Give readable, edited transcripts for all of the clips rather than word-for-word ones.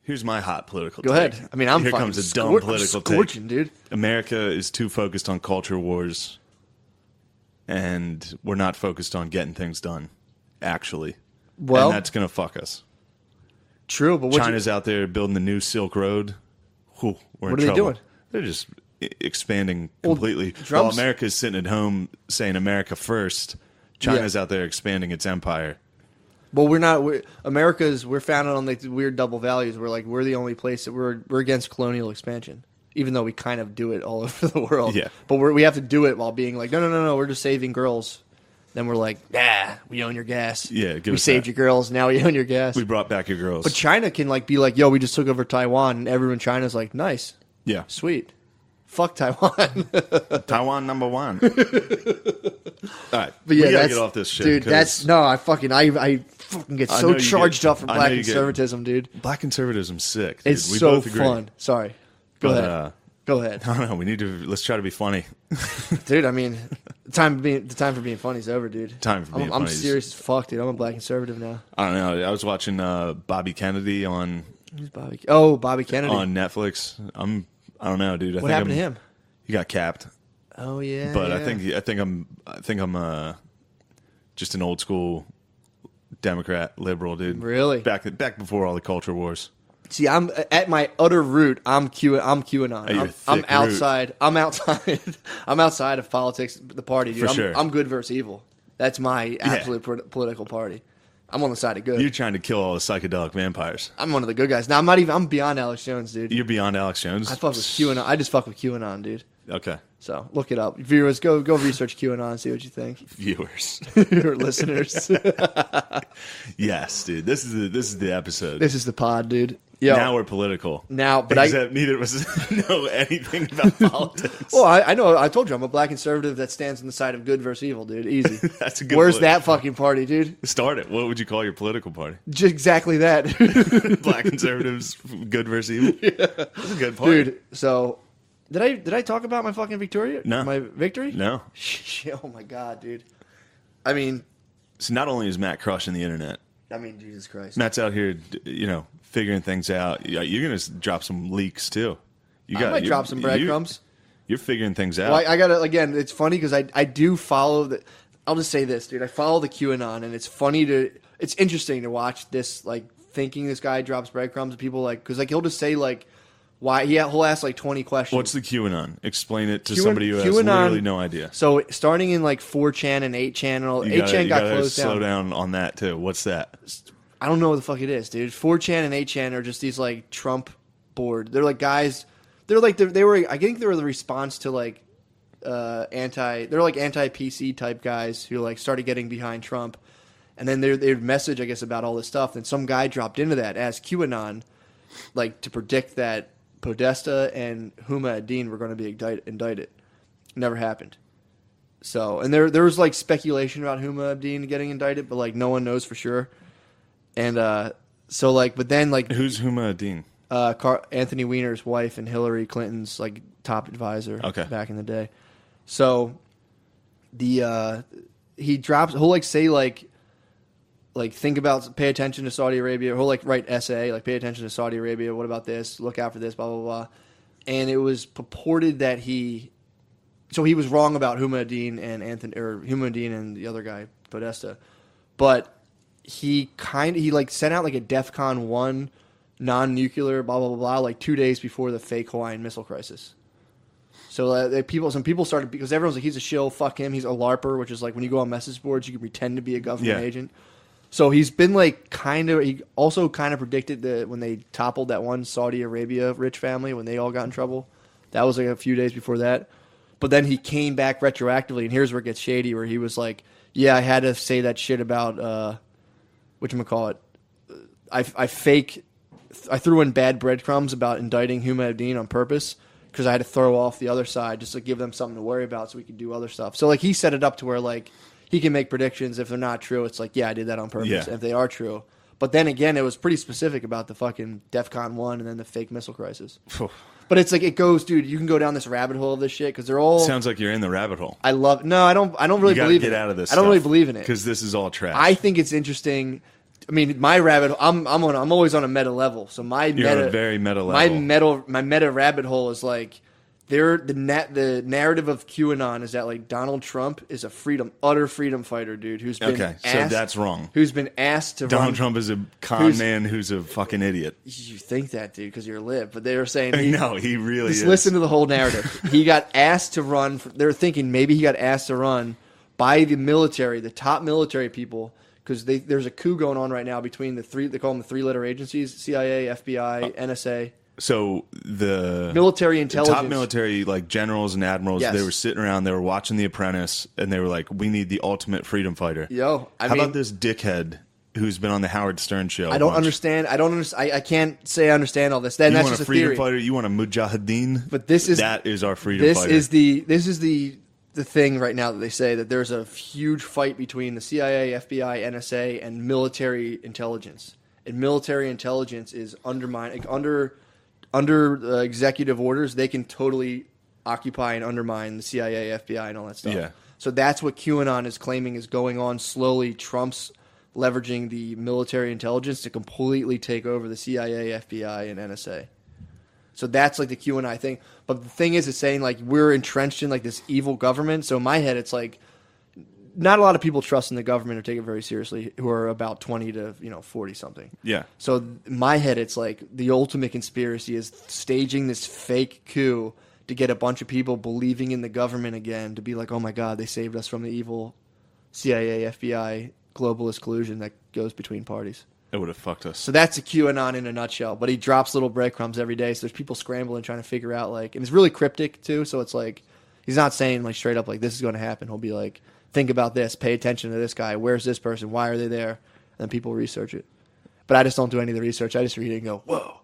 Here's my hot political Go take. ahead. I mean, I'm Here fucking comes a dumb political scorching, take. dude. America is too focused on culture wars, and we're not focused on getting things done, actually. Well, and that's going to fuck us. True, but China's out there building the new Silk Road. Whew, we're What in are they trouble. doing? They're just expanding completely. Trump's- While America's sitting at home saying America first, China's out there expanding its empire. Well, we're not. We're founded on like weird double values. We're the only place that we're against colonial expansion, even though we kind of do it all over the world. Yeah. But we have to do it while being like, no, we're just saving girls. Then we're like, we own your gas. Yeah, give we us saved that. your girls. Now we own your gas. We brought back your girls. But China can like be like, yo, we just took over Taiwan, and everyone in China's like, nice, yeah. sweet, fuck Taiwan. Taiwan number one. All right. But yeah, we gotta that's, get off this shit. dude. 'cause That's no. I fucking get I so know you charged get- up for I know black you get- conservatism, dude. Black conservatism's sick. Dude. It's we so both agree. fun. Sorry. Go But, ahead. Go ahead, I don't know. We need to. Let's try to be funny. dude. I mean, the time for being funny is over, dude. Time for being I'm funny is- serious as fuck, dude. I'm a black conservative now. I don't know. I was watching Bobby Kennedy on Who's Bobby? Oh, Bobby Kennedy. Netflix. I don't know, dude. What happened to him? He got capped. Oh yeah. But yeah. I think I'm just an old school Democrat liberal, dude. Really? Back before all the culture wars. See, I'm at my utter root. I'm QAnon. At your I'm thick outside. I'm outside. I'm outside of politics. The party, dude. For sure. I'm good versus evil. That's my absolute political party. I'm on the side of good. You're trying to kill all the psychedelic vampires. I'm one of the good guys. Now I'm beyond Alex Jones, dude. You're beyond Alex Jones. I fuck with QAnon. I just fuck with QAnon, dude. Okay, So look it up. Viewers, go research QAnon and see what you think. viewers. Or listeners. Yes, dude. This is the episode. This is the pod, dude. Yo, Now we're political. but Except neither of us know anything about politics. well, I know. I told you I'm a black conservative that stands on the side of good versus evil, dude. Easy. That's a good. Where's point. that fucking party, dude? Start it. What would you call your political party? Just exactly that, Black conservatives, good versus evil. Yeah. That's a good party. dude. So, did I talk about my fucking Victoria? No. My victory? No. Oh my god, dude. I mean, So not only is Matt crushing the internet, Jesus Christ. Matt's out here, figuring things out. You're gonna drop some leaks too. I might drop some breadcrumbs. You're figuring things out. Well, I gotta, again, it's funny because I do follow the, I'll just say this, dude. I follow the QAnon, and it's interesting to watch this, like, thinking this guy drops breadcrumbs, and people, like, because, like, he'll just say, like, why, he'll ask, like, 20 questions. What's the QAnon? Explain it to QAnon somebody who has literally no idea. So, starting in, like, 4chan and 8chan, You 8chan got gotta closed slow down. down on that too. What's that? I don't know what the fuck it is, dude. 4chan and 8chan are just these, like, Trump board. They're, like, guys, they're, like, they were, I think they were the response to, like, they're like anti-PC type guys who like started getting behind Trump, and then they'd message, I guess, about all this stuff. And some guy dropped into that as QAnon, like to predict that Podesta and Huma Abedin were going to be indicted. Never happened. So, and there was like speculation about Huma Abedin getting indicted, but like no one knows for sure. And so like, but then like Who's Huma Abedin? Anthony Weiner's wife and Hillary Clinton's like top advisor back in the day. So he'll like say like think about, pay attention to Saudi Arabia. He'll like write essay like, pay attention to Saudi Arabia. What about this? Look out for this. Blah blah blah. And it was purported that he was wrong about Huma Abedin and Huma Abedin and the other guy Podesta, but he like sent out like a DEFCON 1 non-nuclear blah blah blah blah like 2 days before the fake Hawaiian Missile Crisis. So some people started, because everyone's like, he's a shill, fuck him, he's a LARPer, which is like when you go on message boards, you can pretend to be a government agent. So he's been like he also kind of predicted that when they toppled that one Saudi Arabia rich family, when they all got in trouble, that was like a few days before that. But then he came back retroactively, and here's where it gets shady, where he was like, yeah, I had to say that shit about, whatchamacallit, I threw in bad breadcrumbs about indicting Huma Abedin on purpose, because I had to throw off the other side just to give them something to worry about so we could do other stuff. So, like, he set it up to where, like, he can make predictions. If they're not true, it's like, yeah, I did that on purpose. Yeah. And if they are true. But then again, it was pretty specific about the fucking DEFCON 1 and then the fake missile crisis. But it's like, it goes, dude, you can go down this rabbit hole of this shit, because they're all... Sounds like you're in the rabbit hole. I don't really You gotta believe get in it. out of this I don't really stuff, believe in it. because this is all trash. I think it's interesting. I mean, my rabbit. I'm always on a meta level. So You're on a very meta level. My meta rabbit hole is like, the narrative of QAnon is that like Donald Trump is a utter freedom fighter, dude, who's been so that's wrong. Who's been asked to Donald Trump is a con man who's a fucking idiot. You think that, dude, because you're lib, but they were saying no, he really is. Listen to the whole narrative. He got asked to run. They're thinking maybe he got asked to run by the military, the top military people, because there's a coup going on right now between the three. They call them the three-letter agencies: CIA, FBI, NSA. So the military intelligence, top military, like generals and admirals, they were sitting around, they were watching The Apprentice, and they were like, "We need the ultimate freedom fighter." How about this dickhead who's been on the Howard Stern show? I don't understand. I can't say I understand all this. That's just a freedom fighter. You want a mujahideen? But that is our freedom fighter. This is the thing right now that they say that there's a huge fight between the CIA, FBI, NSA, and military intelligence. And military intelligence is undermined under executive orders. They can totally occupy and undermine the CIA, FBI, and all that stuff. Yeah. So that's what QAnon is claiming is going on slowly. Trump's leveraging the military intelligence to completely take over the CIA, FBI, and NSA. So that's like the QAnon thing. But the thing is, it's saying like we're entrenched in like this evil government. So in my head, it's like not a lot of people trust in the government or take it very seriously who are about 20 to 40 something. Yeah. So in my head, it's like the ultimate conspiracy is staging this fake coup to get a bunch of people believing in the government again, to be like, oh my God, they saved us from the evil CIA, FBI, globalist collusion that goes between parties. It would have fucked us. So that's a QAnon in a nutshell. But he drops little breadcrumbs every day. So there's people scrambling, trying to figure out like, and it's really cryptic too. So it's like, he's not saying like straight up like this is going to happen. He'll be like, think about this, pay attention to this guy. Where's this person? Why are they there? And then people research it. But I just don't do any of the research. I just read it and go, whoa.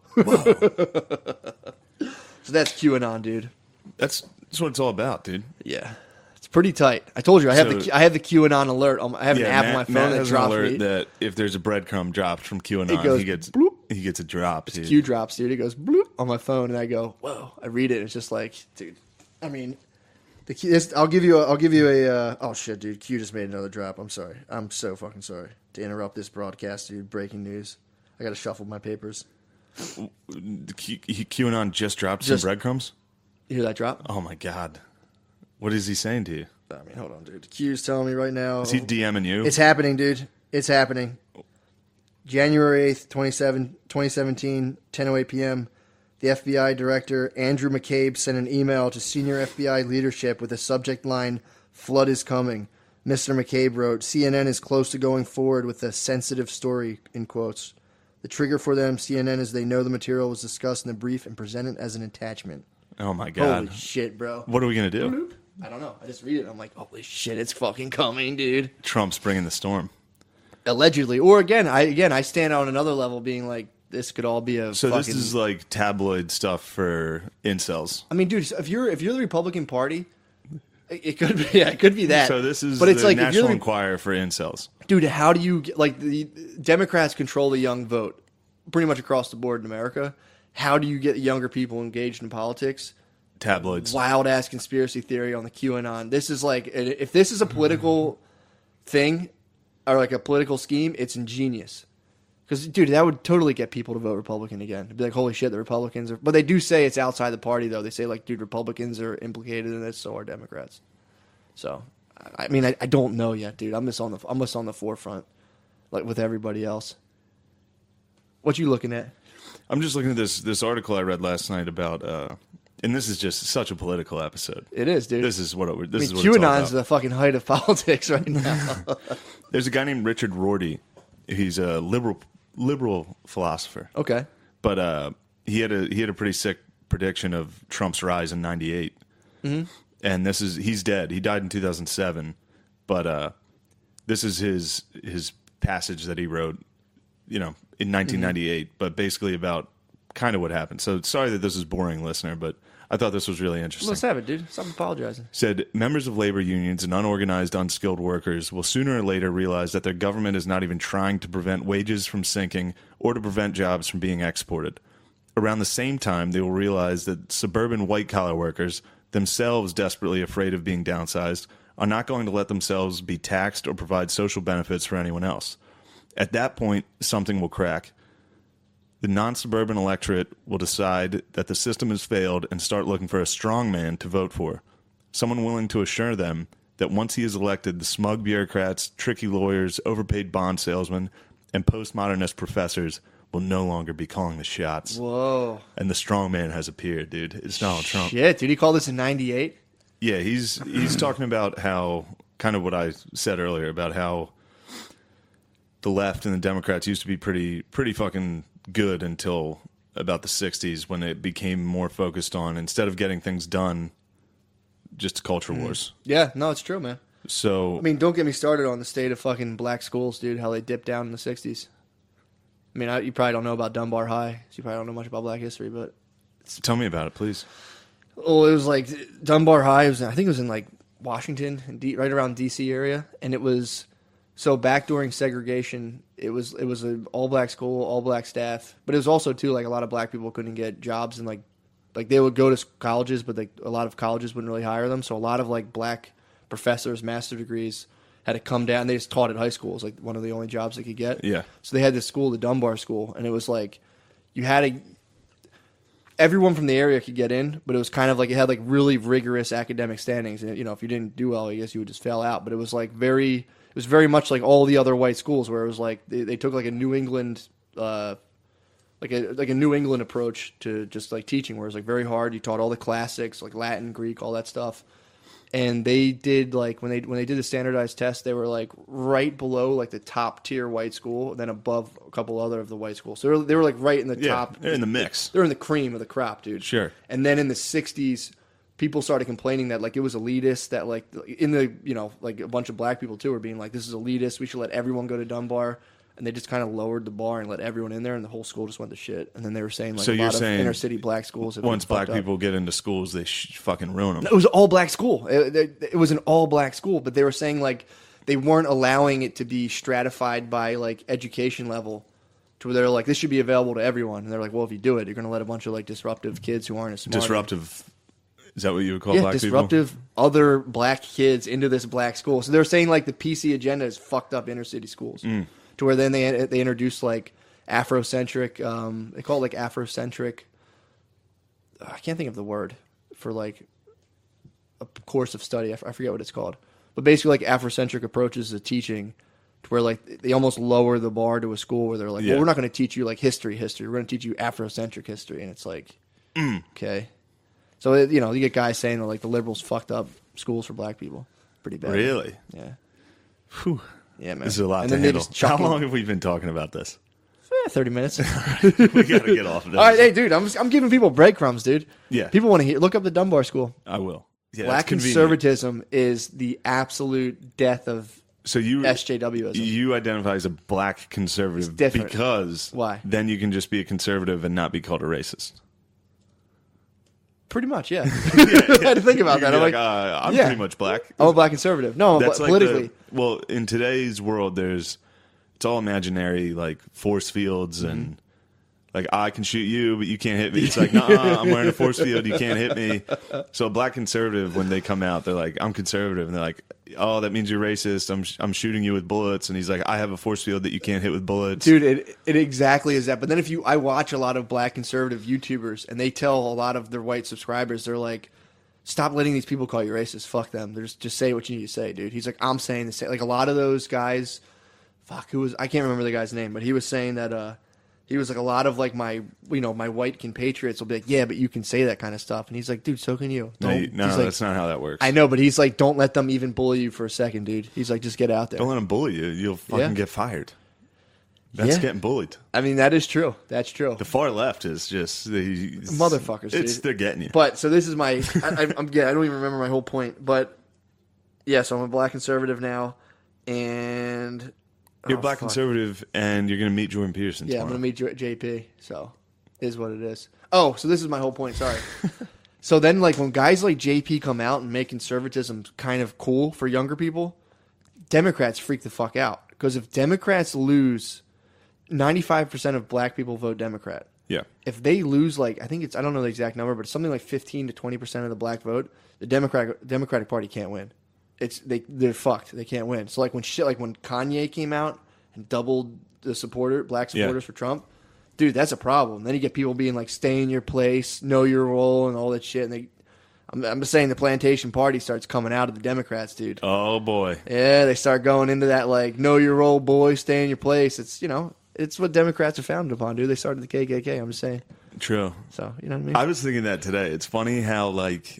So that's QAnon, dude. That's what it's all about, dude. Yeah. It's pretty tight. I told you I have the QAnon alert. I have an app on my phone that drops an alert me. that if there's a breadcrumb dropped from QAnon, it goes, he gets a drop. Dude. Q drops, dude. It goes bloop on my phone, and I go, whoa. I read it. And it's just like, dude. I mean, I'll give you a. Oh shit, dude. Q just made another drop. I'm sorry. I'm so fucking sorry to interrupt this broadcast, dude. Breaking news. I got to shuffle my papers. QAnon just dropped some breadcrumbs. You hear that drop? Oh my God. What is he saying to you? I mean, hold on, dude. Q's telling me right now. Is he DMing you? It's happening, dude. It's happening. January 8th, 2017, 10:08 p.m. The FBI director, Andrew McCabe, sent an email to senior FBI leadership with the subject line, "Flood is coming." Mr. McCabe wrote, CNN is close to going forward with a sensitive story, in quotes. The trigger for them, CNN, is they know the material was discussed in the brief and presented as an attachment. Oh, my God. Holy shit, bro. What are we going to do? I don't know. I just read it. I'm like, holy shit, it's fucking coming, dude. Trump's bringing the storm. Allegedly. Or I stand on another level being like, this could all be a So fucking... this is like tabloid stuff for incels. I mean, dude, if you're the Republican Party, it could be that. So this is it's the like, National Enquirer for incels. Dude, how do you get, like, the Democrats control the young vote pretty much across the board in America. How do you get younger people engaged in politics? Tabloids. Wild ass conspiracy theory on the QAnon. This is like, if this is a political thing or like a political scheme, it's ingenious. Because, dude, that would totally get people to vote Republican again. It'd be like, holy shit, the Republicans are... But they do say it's outside the party, though. They say, like, dude, Republicans are implicated in this, so are Democrats. So, I mean, I don't know yet, dude. I'm just on the forefront, like with everybody else. What you looking at? I'm just looking at this article I read last night about... and this is just such a political episode. It is, dude. This is what it, this is what QAnon's the fucking height of politics right now. There's a guy named Richard Rorty. He's a liberal philosopher. Okay. But he had a pretty sick prediction of Trump's rise in '98. Mm-hmm. And he's dead. He died in 2007. But this is his passage that he wrote, in 1998. Mm-hmm. But basically about kind of what happened. So sorry that this is boring, listener, but I thought this was really interesting. Let's have it, dude. Stop apologizing. Said, members of labor unions and unorganized, unskilled workers will sooner or later realize that their government is not even trying to prevent wages from sinking or to prevent jobs from being exported. Around the same time, they will realize that suburban white-collar workers, themselves desperately afraid of being downsized, are not going to let themselves be taxed or provide social benefits for anyone else. At that point, something will crack. The non-suburban electorate will decide that the system has failed and start looking for a strong man to vote for. Someone willing to assure them that once he is elected, the smug bureaucrats, tricky lawyers, overpaid bond salesmen, and postmodernist professors will no longer be calling the shots. Whoa. And the strong man has appeared, dude. It's Donald Trump. Shit, did he call this in 98? Yeah, he's talking about how, kind of what I said earlier, about how the left and the Democrats used to be pretty fucking good until about the 60s when it became more focused on, instead of getting things done, just culture wars. Yeah, no, it's true, man. So, I mean, don't get me started on the state of fucking black schools, dude, how they dipped down in the 60s. I mean, you probably don't know about Dunbar High, so you probably don't know much about black history, but... Tell me about it, please. Well, it was like Dunbar High, I think it was in like Washington, right around D.C. area, and it was... So back during segregation, it was an all-black school, all-black staff, but it was also, too, like a lot of black people couldn't get jobs, and like they would go to colleges, but like a lot of colleges wouldn't really hire them, so a lot of like black professors, master degrees, had to come down. They just taught at high school. It was like one of the only jobs they could get. Yeah. So they had this school, the Dunbar School, and it was like you had to... Everyone from the area could get in, but it was kind of like it had like really rigorous academic standings, and if you didn't do well, I guess you would just fail out. But it was like very much like all the other white schools, where it was like they took like a New England, like a New England approach to just like teaching, where it was like very hard. You taught all the classics, like Latin, Greek, all that stuff. And they did like when they did the standardized test, they were like right below like the top tier white school, and then above a couple other of the white schools. So they were like right in the top. They're in the mix. They're in the cream of the crop, dude. Sure. And then in the 60s, people started complaining that like it was elitist, that like in the like a bunch of black people too were being like, this is elitist, we should let everyone go to Dunbar. And they just kind of lowered the bar and let everyone in there, and the whole school just went to shit. And then they were saying like, so a lot of inner city black schools have once black people get into schools, they fucking ruin them. It was an all black school. It was an all black school, but they were saying like they weren't allowing it to be stratified by like education level, to where they're like, this should be available to everyone. And they're like, well, if you do it, you're going to let a bunch of like disruptive kids who aren't as smart. Disruptive. Is that what you would call black disruptive people? Other black kids into this black school. So they're saying like the PC agenda is fucked up inner city schools. To where then they introduced like Afrocentric, they call it like Afrocentric, I can't think of the word for like a course of study. I forget what it's called. But basically like Afrocentric approaches to teaching, to where like they almost lower the bar to a school where they're like, well, we're not going to teach you like history. We're going to teach you Afrocentric history. And it's like, okay. So, you get guys saying that like the liberals fucked up schools for black people. Pretty bad. Really? Yeah. Whew. Yeah, man. This is a lot to handle. How long have we been talking about this? 30 minutes. We got to get off of this. All right, hey, dude, I'm giving people breadcrumbs, dude. Yeah. People want to hear. Look up the Dunbar School. I will. Yeah, black conservatism is the absolute death of SJWism. You identify as a black conservative because why? Then you can just be a conservative and not be called a racist. Pretty much, yeah. I had to think about that. I'm pretty much black. I'm a black conservative. No, that's politically. Well, in today's world, it's all imaginary, like force fields and like I can shoot you, but you can't hit me. It's like, nah, I'm wearing a force field, you can't hit me. So a black conservative, when they come out, they're like, I'm conservative, and they're like, oh, that means you're racist. I'm shooting you with bullets, and he's like, I have a force field that you can't hit with bullets. Dude, it exactly is that. But then I watch a lot of black conservative YouTubers, and they tell a lot of their white subscribers, they're like, stop letting these people call you racist. Fuck them. Just say what you need to say, dude. He's like, I'm saying the same. Like a lot of those guys, I can't remember the guy's name, but he was saying that he was like, a lot of like my white compatriots will be like, yeah, but you can say that kind of stuff. And he's like, dude, so can you. No, that's not how that works. I know, but he's like, don't let them even bully you for a second, dude. He's like, just get out there. Don't let them bully you. You'll fucking get fired. That's getting bullied. I mean, that is true. That's true. The far left is just motherfuckers, dude. They're getting you. But so this is my, I don't even remember my whole point. But yeah, so I'm a black conservative now, and you're a black conservative, and you're going to meet Jordan Peterson tomorrow. I'm going to meet JP, so is what it is. Oh, so this is my whole point, sorry. So then, like, when guys like JP come out and make conservatism kind of cool for younger people, Democrats freak the fuck out. Because if Democrats lose, 95% of black people vote Democrat. Yeah. If they lose, like, I don't know the exact number, but it's something like 15 to 20% of the black vote, the Democratic Party can't win. They're fucked. They can't win. So like when Kanye came out and doubled the black supporters for Trump. Dude, that's a problem. Then you get people being like, stay in your place, know your role, and all that shit. And I'm just saying the plantation party starts coming out of the Democrats, dude. Oh, boy. Yeah, they start going into that, like, know your role, boy, stay in your place. It's, it's what Democrats are founded upon, dude. They started the KKK, I'm just saying. True. So, you know what I mean? I was thinking that today. It's funny how, like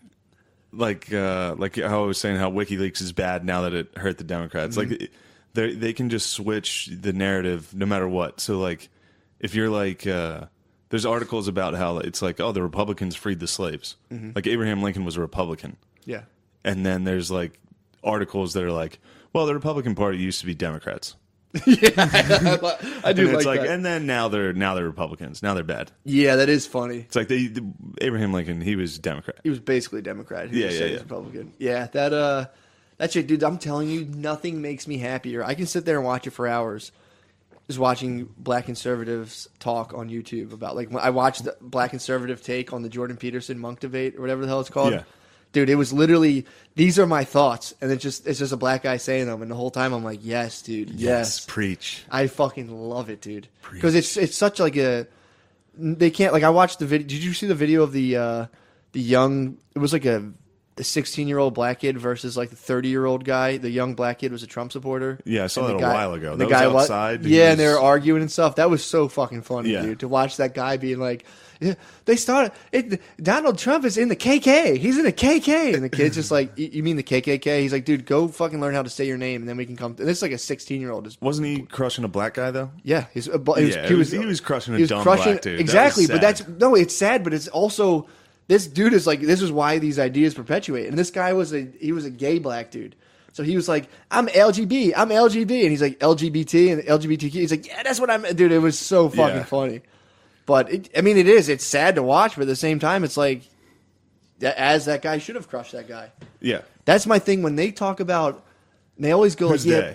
how I was saying how WikiLeaks is bad now that it hurt the Democrats. Mm-hmm. Like, they can just switch the narrative no matter what. So, like, if you're like, there's articles about how it's like, oh, the Republicans freed the slaves. Mm-hmm. Like Abraham Lincoln was a Republican. Yeah. And then there's like articles that are like, well, the Republican Party used to be Democrats. Yeah, I do like that. And then now they're Republicans. Now they're bad. Yeah, that is funny. It's like Abraham Lincoln, he was Democrat. He was basically a Democrat. He was Republican. Yeah, that shit, dude. I'm telling you, nothing makes me happier. I can sit there and watch it for hours. Just watching black conservatives talk on YouTube about, like, I watched the Black Conservative Take on the Jordan Peterson monk debate or whatever the hell it's called. Yeah. Dude, it was literally, these are my thoughts, and it's just a black guy saying them, and the whole time I'm like, yes, dude, yes. Preach. I fucking love it, dude. Because it's such like they can't, like, I watched the video. Did you see the video of the young, it was like the 16-year-old black kid versus like the 30-year-old guy. The young black kid was a Trump supporter. Yeah, I saw that a while ago. The that guy was outside. Yeah, and they were arguing and stuff. That was so fucking funny, yeah. dude. To watch that guy being like, yeah, they started. Donald Trump is in the KK. He's in the KK, and the kid's just like, you mean the KKK? He's like, dude, go fucking learn how to say your name, and then we can come. And this is like a 16-year-old. Wasn't he crushing a black guy though? Yeah, he was crushing a dumb black dude. Exactly, but it's sad, but it's also. This dude is like, this is why these ideas perpetuate. And this guy was a gay black dude. So he was like, I'm LGB. And he's like, LGBT and LGBTQ. He's like, yeah, that's what I'm. Dude, it was so fucking funny. But, it's sad to watch, but at the same time, it's like, as that guy should have crushed that guy. Yeah. That's my thing. When they talk about, they always go Who's like,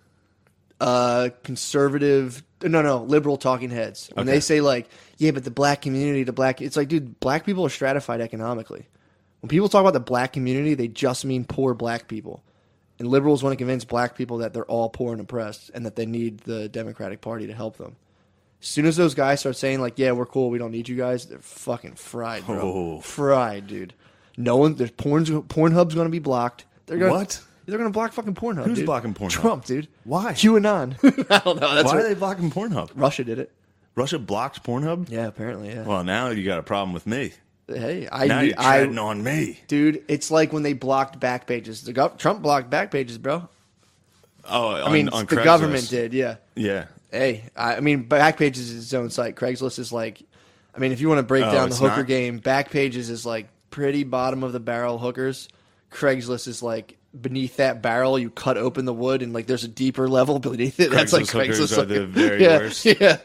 conservative, liberal talking heads. When they say like, yeah, but the black community, it's like, dude, black people are stratified economically. When people talk about the black community, they just mean poor black people. And liberals want to convince black people that they're all poor and oppressed and that they need the Democratic Party to help them. As soon as those guys start saying like, yeah, we're cool, we don't need you guys, they're fucking fried, bro. Oh. Fried, dude. Pornhub's going to be blocked. What? They're going to block fucking Pornhub. Who's dude. blocking Pornhub? Trump, dude. Why? QAnon. I don't know. Why are they blocking Pornhub? Russia did it. Russia blocked Pornhub? Yeah, apparently, yeah. Well, now you got a problem with me. Hey, now you're treading on me. Dude, it's like when they blocked Backpages. Trump blocked Backpages, bro. Oh, on the government did, yeah. Yeah. Hey, Backpages is its own site. Craigslist is like, if you want to break down the hooker game, Backpages is like pretty bottom of the barrel hookers. Craigslist is like beneath that barrel, you cut open the wood and like there's a deeper level beneath it. That's like Craigslist. Are the very worst. Yeah.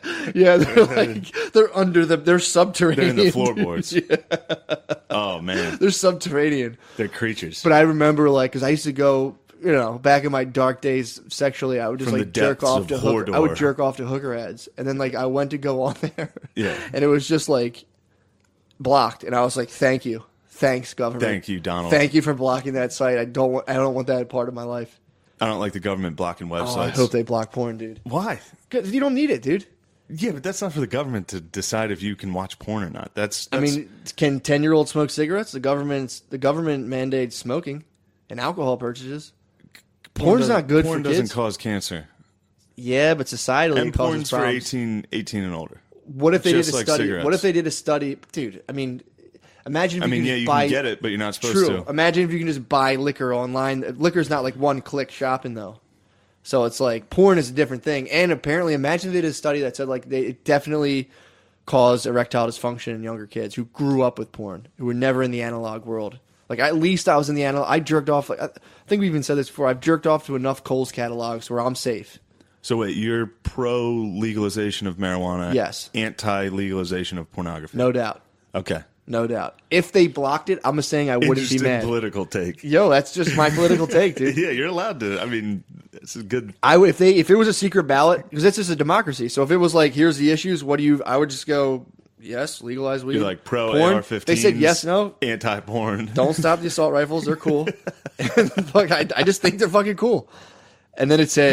They're under they're subterranean. They're in the floorboards. Yeah. Oh man, they're subterranean. They're creatures. But I remember because I used to go, back in my dark days sexually, I would just jerk off to hooker. I would jerk off to hooker ads, and then I went to go on there, and it was just like blocked, and I was like, thank you. Thanks, government. Thank you, Donald. Thank you for blocking that site. I don't want that part of my life. I don't like the government blocking websites. Oh, I hope they block porn, dude. Why? Because you don't need it, dude. Yeah, but that's not for the government to decide if you can watch porn or not. That's... can 10-year-olds smoke cigarettes? The government mandates smoking and alcohol purchases. Porn's not good for kids. Porn doesn't cause cancer. Yeah, but societally it causes porn's problems. for 18 and older. What if they did a study? Cigarettes. What if they did a study, dude? Imagine if you can get it, but you're not supposed to. Imagine if you can just buy liquor online. Liquor's not like one-click shopping, though. So it's like porn is a different thing. And apparently, imagine if they did a study that said it definitely caused erectile dysfunction in younger kids who grew up with porn, who were never in the analog world. Like, at least I was in the analog. I jerked off. I think we even said this before. I've jerked off to enough Kohl's catalogs where I'm safe. So wait, you're pro-legalization of marijuana. Yes. Anti-legalization of pornography. No doubt. Okay. No doubt. If they blocked it, I'm saying I wouldn't be mad. Political take. Yo, that's just my political take, dude. Yeah, you're allowed to. It's a good. If it was a secret ballot, because it's just a democracy. So if it was like, here's the issues, I would just go, yes, legalize weed. You're like pro porn. AR-15s. They said yes, no. Anti-porn. Don't stop the assault rifles. They're cool. And I just think they're fucking cool. And then it said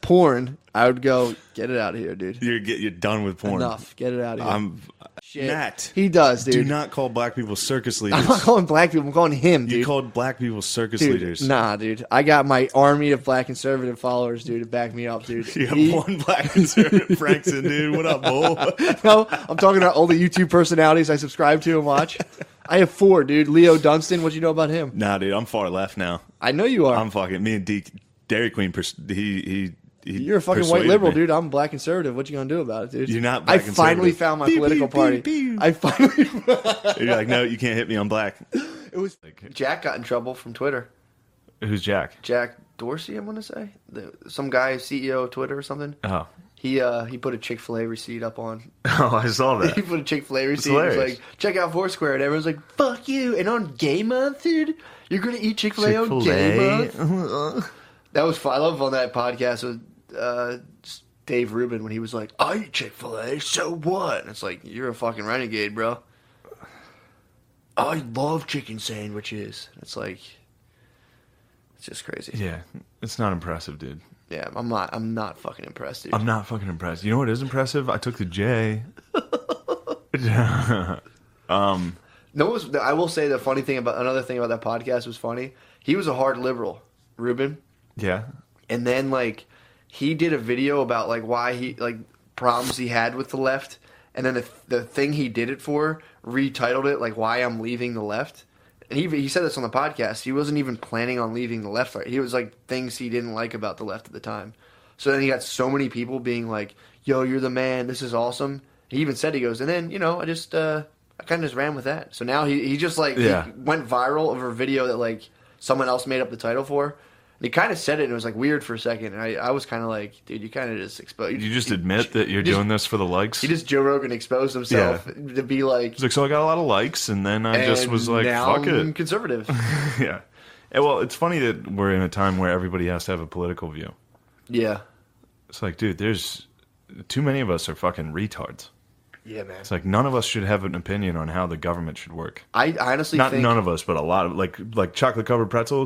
porn, I would go, get it out of here, dude. You're done with porn. Enough. Get it out of here. Shit. Matt. He does, dude. Do not call black people circus leaders. I'm not calling black people. I'm calling him, dude. You called black people circus dude, leaders. Nah, dude. I got my army of black conservative followers, dude, to back me up, dude. You have one black conservative, Frankson, dude. What up, bull? No, I'm talking about all the YouTube personalities I subscribe to and watch. I have 4, dude. Leo Dunstan, what you know about him? Nah, dude. I'm far left now. I know you are. I'm fucking... Me and Dairy Queen, You're a fucking white liberal, dude. I'm black conservative. What you gonna do about it, dude? You're not black conservative. I finally found my political party. I finally... You're like, no, you can't hit me. I'm black. It was... Jack got in trouble from Twitter. Who's Jack? Jack Dorsey, I want to say. Some guy, CEO of Twitter or something. Oh. He put a Chick-fil-A receipt up on... Oh, I saw that. He put a Chick-fil-A receipt. He was like, check out Foursquare. And everyone's like, fuck you. And on Gay Month, dude, you're going to eat Chick-fil-A on Gay Month? That was fun. I love on that podcast with Dave Rubin when he was like, I eat Chick-fil-A, so what? And it's like, you're a fucking renegade, bro. I love chicken sandwiches. It's like, it's just crazy. Yeah, it's not impressive, dude. Yeah, I'm not fucking impressed, dude. I'm not fucking impressed. You know what is impressive? I took the J. No, I will say another thing about that podcast was funny. He was a hard liberal, Rubin. Yeah. And then like he did a video about like why he like problems he had with the left, and then the thing he did it for retitled it like why I'm leaving the left. And he said this on the podcast. He wasn't even planning on leaving the left. Right? He was like things he didn't like about the left at the time. So then he got so many people being like, "Yo, you're the man. This is awesome." He even said, he goes, and then I just I kind of just ran with that. So now he just like he went viral over a video that like someone else made up the title for. And he kind of said it and it was like weird for a second. And I was kind of like, dude, you kind of just exposed. You just admit that you're doing this for the likes. He just Joe Rogan exposed himself to be like. He's like, so I got a lot of likes, and then I just was like, now fuck I'm it. Conservative. Yeah. And, well, it's funny that we're in a time where everybody has to have a political view. Yeah. It's like, dude, there's too many of us are fucking retards. Yeah, man. It's like none of us should have an opinion on how the government should work. I honestly think... Not none of us, but a lot of... Like chocolate-covered pretzels,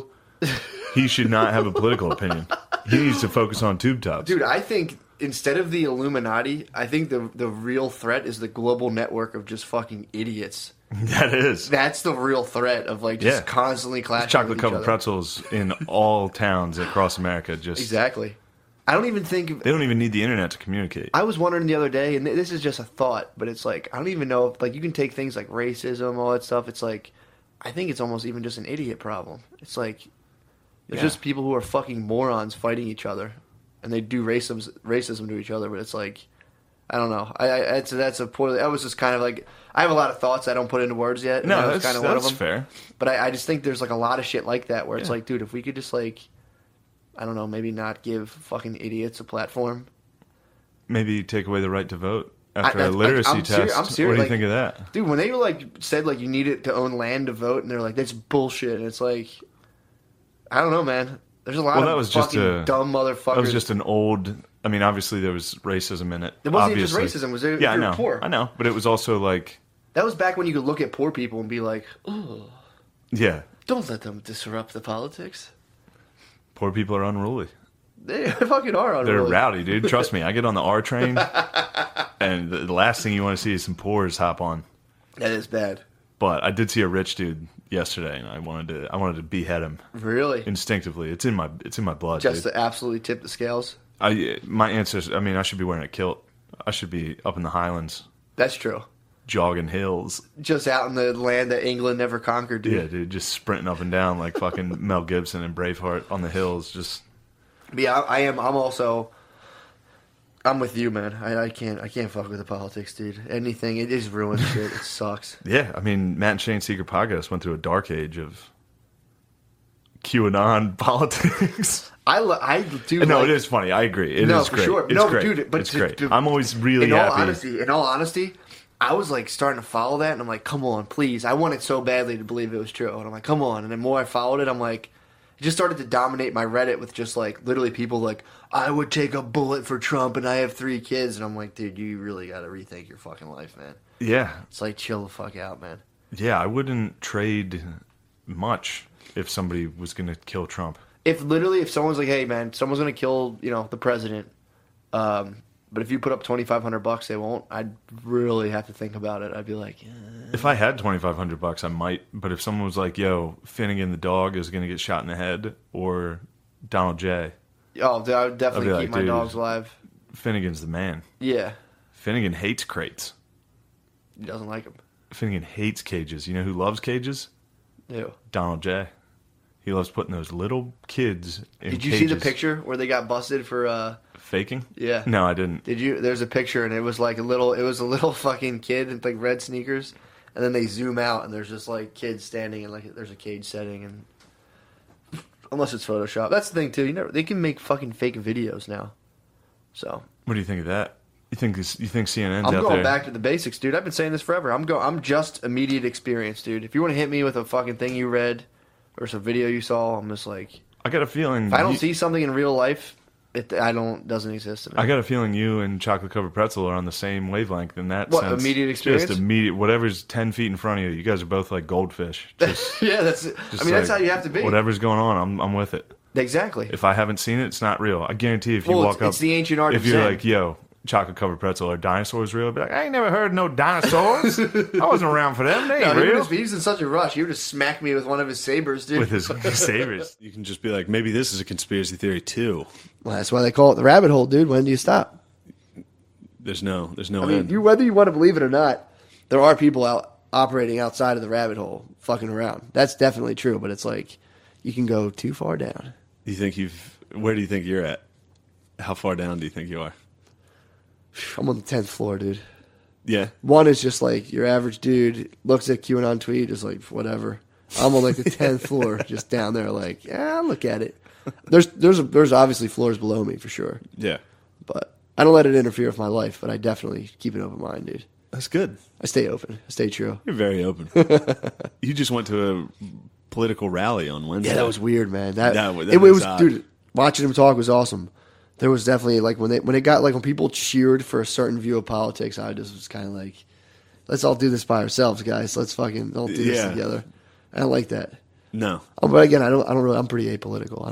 he should not have a political opinion. He needs to focus on tube tops. Dude, I think instead of the Illuminati, I think the real threat is the global network of just fucking idiots. That is. That's the real threat of like just constantly clashing chocolate-covered pretzels in all towns across America. Just exactly. I don't even think... They don't even need the internet to communicate. I was wondering the other day, and this is just a thought, but it's like, I don't even know if, like, you can take things like racism, all that stuff. It's like, I think it's almost even just an idiot problem. It's like, there's just people who are fucking morons fighting each other, and they do racism to each other, but it's like, I don't know. That's a poorly... I was just kind of like... I have a lot of thoughts I don't put into words yet. And no, that's kind of one of them. Fair. But I just think there's, like, a lot of shit like that where it's like, dude, if we could just, like... I don't know, maybe not give fucking idiots a platform. Maybe take away the right to vote after a literacy test. I'm serious. What do you think of that? Dude, when they said you needed to own land to vote, and they're like, that's bullshit. And it's like, I don't know, man. There's a lot of fucking dumb motherfuckers. That was just an old... I mean, obviously there was racism in it. It wasn't even just racism. It was I know. Poor. I know. But it was also like... That was back when you could look at poor people and be like, oh. Yeah. Don't let them disrupt the politics. Poor people are unruly. They fucking are unruly. They're rowdy, dude. Trust me. I get on the R train, and the last thing you want to see is some poors hop on. That is bad. But I did see a rich dude yesterday, and I wanted to behead him. Really? Instinctively, it's in my blood. Just dude. to absolutely tip the scales. My answer is, I mean, I should be wearing a kilt. I should be up in the Highlands. That's true. Jogging hills. Just out in the land that England never conquered, dude. Yeah, dude, just sprinting up and down like fucking Mel Gibson and Braveheart on the hills. Just. Yeah, I'm with you, man. I can't fuck with the politics, dude. Anything, it is ruined shit. It sucks. Yeah, I mean, Matt and Shane's Secret Podcast went through a dark age of QAnon politics. I do. No, it is funny. I agree. It is great. Sure. It's great. Dude, but it's great. I'm always really happy. In all honesty, I was like starting to follow that, and I'm like, come on, please. I wanted so badly to believe it was true, and I'm like, come on. And the more I followed it, I'm like, it just started to dominate my Reddit with just like literally people like, I would take a bullet for Trump, and I have 3 kids, and I'm like, dude, you really got to rethink your fucking life, man. Yeah, it's like chill the fuck out, man. Yeah, I wouldn't trade much if somebody was going to kill Trump. if someone's like, hey man, someone's gonna kill the president, but if you put up $2,500, they won't. I'd really have to think about it. I'd be like, if I had $2,500, I might. But if someone was like, yo, Finnegan the dog is gonna get shot in the head, or Donald J. Oh, I would definitely keep my dogs alive. Finnegan's the man. Yeah. Finnegan hates crates. He doesn't like them. Finnegan hates cages. You know who loves cages? Who? Donald J. He loves putting those little kids in Did you cages. see the picture where they got busted for faking? Yeah. No, I didn't. Did you? There's a picture and it was like a little fucking kid in like red sneakers, and then they zoom out and there's just like kids standing and like there's a cage setting, and unless it's Photoshop. That's the thing too. They can make fucking fake videos now. So. What do you think of that? You think CNN's I'm out going there? back to the basics, dude. I've been saying this forever. I'm just immediate experience, dude. If you want to hit me with a fucking thing you read or some video you saw, I'm just like, I got a feeling if I don't see something in real life, doesn't exist to me. I got a feeling you and Chocolate Covered Pretzel are on the same wavelength in that what, sense. Immediate experience? Just immediate, whatever's 10 feet in front of you. You guys are both like goldfish. Just, yeah, that's how you have to be. Whatever's going on, I'm with it. Exactly. If I haven't seen it, it's not real. I guarantee if you walk up, it's the ancient art. If you're like, yo, Chocolate Covered Pretzel, are dinosaurs real? I'd be like, I ain't never heard of no dinosaurs. I wasn't around for them. They ain't real. He was in such a rush. He would just smack me with one of his sabers, dude. With his sabers. You can just be like, maybe this is a conspiracy theory too. Well, that's why they call it the rabbit hole, dude. When do you stop? There's no I end. mean, whether you want to believe it or not, there are people out operating outside of the rabbit hole, fucking around. That's definitely true. But it's like you can go too far down. Where do you think you're at? How far down do you think you are? I'm on the 10th floor, dude. Yeah. One is just like your average dude looks at QAnon tweet, just like whatever. I'm on like the 10th floor, just down there, like I'll look at it. There's obviously floors below me for sure. Yeah. But I don't let it interfere with my life. But I definitely keep an open mind, dude. That's good. I stay open. I stay true. You're very open. You just went to a political rally on Wednesday. Yeah, that was weird, man. It was odd. Dude. Watching him talk was awesome. There was definitely like when people cheered for a certain view of politics, I just was kind of like, let's all do this by ourselves, guys. Let's fucking all do this together. I don't like that. No. But again, I don't really. I'm pretty apolitical.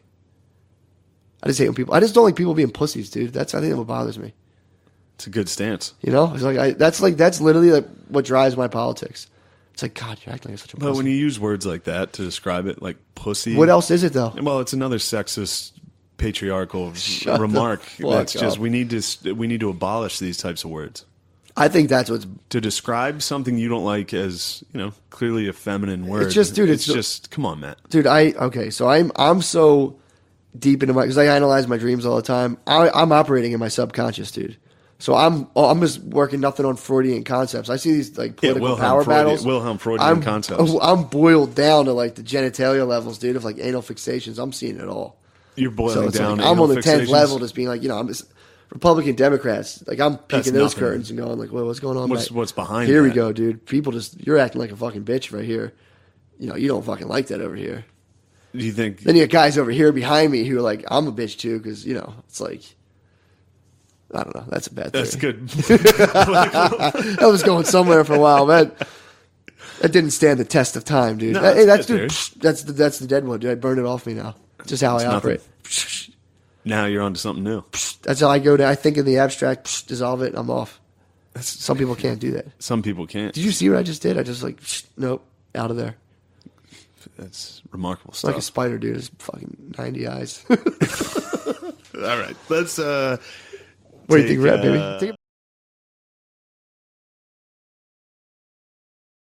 I just hate when people. I just don't like people being pussies, dude. I think what bothers me. It's a good stance. You know, it's like that's literally like what drives my politics. It's like, God, you're acting like such a pussy. But when you use words like that to describe it, like pussy. What else is it though? Well, it's another sexist, patriarchal remark. That's just we need to abolish these types of words. I think that's what's to describe something you don't like as clearly a feminine word. It's just, dude. It's just come on, Matt. Dude, so I'm so deep into because I analyze my dreams all the time. I'm operating in my subconscious, dude. So I'm just working nothing on Freudian concepts. I see these like political power battles. Wilhelm Freudian concepts. I'm boiled down to like the genitalia levels, dude, of like anal fixations. I'm seeing it all. You're boiling down. Like, I'm on the 10th level, just being like, I'm just Republican Democrats. Like I'm peeking those curtains and going like, well, what's going on? What's behind? Here that? we go, dude. People you're acting like a fucking bitch right here. You don't fucking like that over here. Do you think? Then you got guys over here behind me who are like, I'm a bitch too, because it's like. I don't know. That's a bad thing. That's good. That was going somewhere for a while, man. That didn't stand the test of time, dude. No, that's the dead one, dude. I burned it off me now. Just how I operate. Now you're on to something new. That's how I go down. I think in the abstract, dissolve it, I'm off. Some people can't do that. Some people can't. Did you see what I just did? I just like, nope, out of there. That's remarkable stuff. Like a spider, dude. It's fucking 90 eyes. All right. Let's... What do you think, Red, baby?